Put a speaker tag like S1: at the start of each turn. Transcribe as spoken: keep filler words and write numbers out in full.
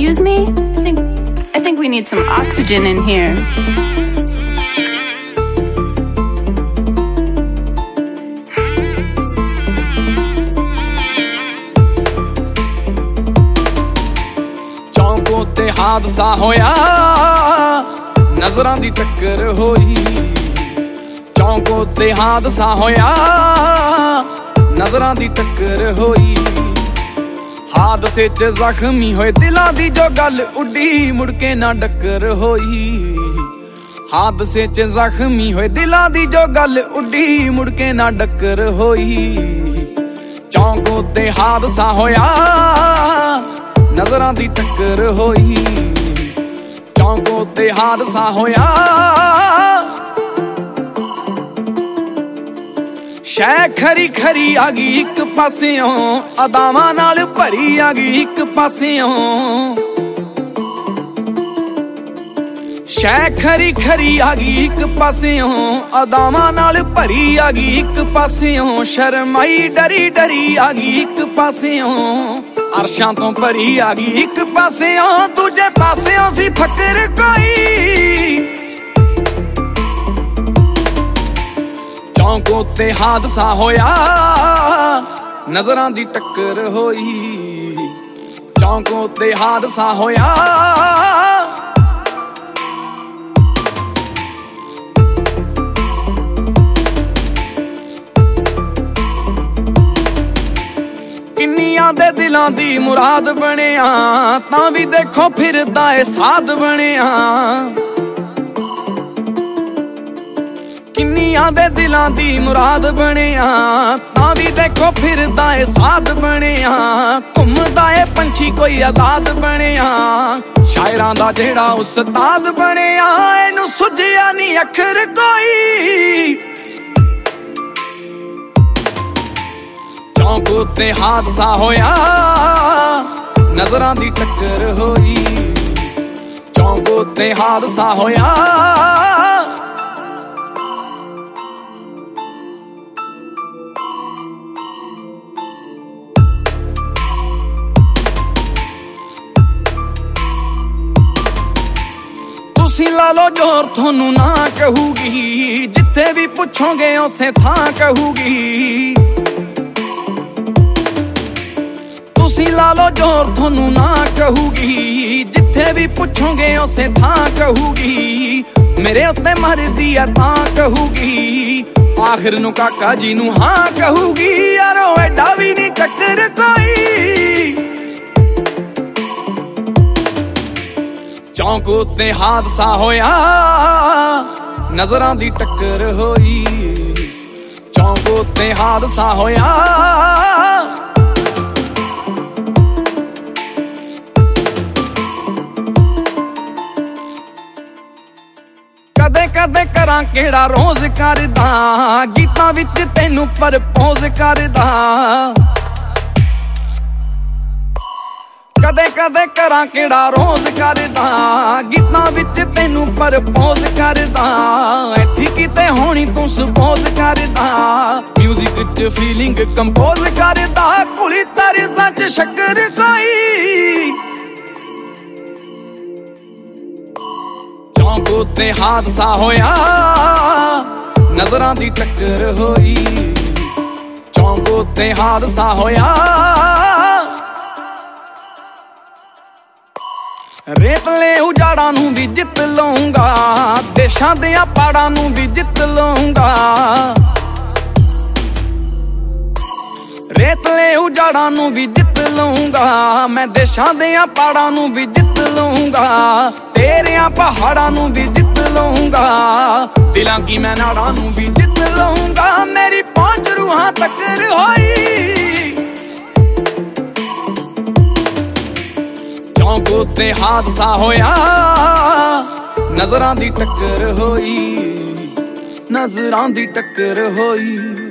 S1: Excuse me? I think I think we need some oxygen in here.
S2: ਚੌਂਕੋ ਤੇ ਹਾਦਸਾ ਹੋਇਆ, ਨਜ਼ਰਾਂ ਦੀ ਟੱਕਰ ਹੋਈ। ਚੌਂਕੋ ਤੇ ਹਾਦਸਾ ਹੋਇਆ, ਨਜ਼ਰਾਂ ਦੀ ਟੱਕਰ ਹੋਈ। ਹਾਦਸੇ 'ਚ ਜ਼ਖਮੀ ਹੋਏ ਦਿਲਾਂ ਦੀ ਜੋ ਗੱਲ ਉੱਡੀ, ਮੁੜ ਕੇ ਨਾ ਡੱਕਰ ਹੋਈ। ਹਾਦਸੇ 'ਚ ਜ਼ਖਮੀ ਹੋਏ ਦਿਲਾਂ ਦੀ ਜੋ ਗੱਲ ਉੱਡੀ, ਮੁੜ ਕੇ ਨਾ ਡੱਕਰ ਹੋਈ। ਚੌਂਕੋ ਤੇ ਹਾਦਸਾ ਹੋਇਆ, ਨਜ਼ਰਾਂ ਦੀ ਟੱਕਰ ਹੋਈ। ਚੌਂਕੋ ਤੇ ਹਾਦਸਾ ਹੋਇਆ, ਸ਼ੈ ਖਰੀ ਖਰੀ ਆ ਗਈ ਇੱਕ ਪਾਸਿਓਂ, ਅਦਾਵਾਂ ਨਾਲ ਭਰੀ ਆ ਗਈ ਇੱਕ ਪਾਸਿਓਂ। ਸ਼ੈ ਖਰੀ ਖਰੀ ਆ ਗਈ ਇੱਕ ਪਾਸਿਓਂ, ਅਦਾਵਾਂ ਨਾਲ ਭਰੀ ਆ ਗਈ ਇੱਕ ਪਾਸਿਓਂ। ਸ਼ਰਮਾਈ ਡਰੀ ਡਰੀ ਆ ਗਈ ਇੱਕ ਪਾਸਿਓਂ, ਅਰਸ਼ਾਂ ਤੋਂ ਭਰੀ ਆ ਗਈ ਇੱਕ ਪਾਸਿਓਂ। ਦੂਜੇ ਪਾਸਿਓਂ ਸੀ ਫਕਰ ਕੋਈ, ਚੌਂਕੋ ਤੇ ਹਾਦਸਾ ਹੋਇਆ, ਨਜ਼ਰਾਂ ਦੀ ਟੱਕਰ ਹੋਈ। ਚੌਂਕੋ ਤੇ ਹਾਦਸਾ ਹੋਇਆ, ਕਿੰਨੀਆਂ ਦੇ ਦਿਲਾਂ ਦੀ ਮੁਰਾਦ ਬਣਿਆ, ਤਾਂ ਵੀ ਦੇਖੋ ਫਿਰਦਾ ਏ ਸਾਧ ਬਣਿਆ। ਕਿੰਨੀਆਂ ਦੇ ਦਿਲਾਂ ਦੀ ਮੁਰਾਦ ਬਣਿਆ, ਤਾਂ ਵੀ ਦੇਖੋ ਫਿਰਦਾ ਏ ਸਾਧ ਬਣਿਆ। ਘੁੰਮਦਾ ਏ ਪੰਛੀ ਕੋਈ ਆਜ਼ਾਦ ਬਣਿਆ, ਸ਼ਾਇਰਾਂ ਦਾ ਜਿਹੜਾ ਉਸਤਾਦ ਬਣਿਆ। ਇਹਨੂੰ ਸੁਝਿਆ ਨੀ ਅੱਖਰ ਕੋਈ, ਚੌਂਕੋ ਤੇ ਹਾਦਸਾ ਹੋਇਆ, ਨਜ਼ਰਾਂ ਦੀ ਟੱਕਰ ਹੋਈ। ਚੌਂਕੋ ਤੇ ਹਾਦਸਾ ਹੋਇਆ, ਤੁਸੀਂ ਲਾ ਲੋ ਜ਼ੋਰ ਤੁਹਾਨੂੰ ਨਾ ਕਹੂਗੀ, ਜਿੱਥੇ ਵੀ ਪੁੱਛੋਗੇ ਉਸੇ ਥਾਂ ਕਹੂਗੀ। ਤੁਸੀਂ ਲਾ ਲੋ ਜ਼ੋਰ ਤੁਹਾਨੂੰ ਨਾ ਕਹੂਗੀ, ਜਿੱਥੇ ਵੀ ਪੁੱਛੋਗੇ ਉਸੇ ਥਾਂ ਕਹੂਗੀ। ਮੇਰੇ ਉੱਤੇ ਮਰਦੀ ਆ ਤਾਂ ਕਹੂਗੀ, ਆਖਿਰ ਨੂੰ ਕਾਕਾ ਜੀ ਨੂੰ ਹਾਂ ਕਹੂਗੀ। ਯਾਰੋ ਐਡਾ ਵੀ ਨਹੀਂ ਚੱਕਰ ਕੋਈ, ਚੌਂਕੋ ਤੇ ਹਾਦਸਾ ਹੋਇਆ, ਨਜ਼ਰਾਂ ਦੀ ਟੱਕਰ ਹੋਈ। ਚੌਂਕੋ ਤੇ ਹਾਦਸਾ ਹੋਇਆ, ਕਦੇ ਕਦੇ ਕਰਾਂ ਕਿਹੜਾ ਰੋਜ਼ ਕਰਦਾ, ਗੀਤਾਂ ਵਿੱਚ ਤੈਨੂੰ ਪ੍ਰਪੋਜ਼ ਕਰਦਾ। ਕਦੇ ਕਦੇ ਕਰਾਂ ਕਿਹੜਾ ਰੋਜ਼ ਕਰਦਾ, ਗੀਤਾਂ ਵਿੱਚ ਤੈਨੂੰ ਪ੍ਰਪੋਜ਼ ਕਰਦਾ। ਇੱਥੇ ਕਿਤੇ ਹੋਣੀ ਤੂੰ ਸਪੋਜ਼ ਕਰਦਾ, ਮਿਊਜ਼ਿਕ 'ਚ ਫੀਲਿੰਗ ਕੰਪੋਜ਼ ਕਰਦਾ। ਕੁਲੀ ਤਰਜ਼ਾਂ 'ਚ ਸ਼ੱਕਰ ਕੋਈ, ਚੌਂਕੋ ਤੇ ਹਾਦਸਾ ਹੋਇਆ, ਨਜ਼ਰਾਂ ਦੀ ਟੱਕਰ ਹੋਈ। ਚੌਂਕੋ ਤੇ ਹਾਦਸਾ ਹੋਇਆ, ਰੇਤਲੇ ਉਜਾੜਾਂ ਨੂੰ ਵੀ ਜਿੱਤ ਲਊਂਗਾ, ਦੇਸ਼ਾਂ ਦੀਆਂ ਪਾੜਾਂ ਨੂੰ ਵੀ ਜਿੱਤ ਲਊਂਗਾ। ਰੇਤਲੇ ਉਜਾੜਾਂ ਨੂੰ ਵੀ ਜਿੱਤ ਲਊਂਗਾ, ਮੈਂ ਦੇਸ਼ਾਂ ਦੀਆਂ ਪਾੜਾਂ ਨੂੰ ਵੀ ਜਿੱਤ ਲਊਂਗਾ। ਤੇਰਿਆਂ ਪਹਾੜਾਂ ਨੂੰ ਵੀ ਜਿੱਤ ਲਊਂਗਾ, ਦਿਲਾਂ ਕੀ ਮੈਂ ਨਾੜਾਂ ਨੂੰ ਵੀ ਜਿੱਤ ਲਊਂਗਾ। ਮੇਰੀ ਪਹੁੰਚ ਰੂਹਾਂ ਤੱਕ ਹੋਈ, ਚੌਂਕੋ ਤੇ ਹਾਦਸਾ ਹੋਇਆ, ਨਜ਼ਰਾਂ ਦੀ ਟੱਕਰ ਹੋਈ। ਨਜ਼ਰਾਂ ਦੀ ਟੱਕਰ ਹੋਈ।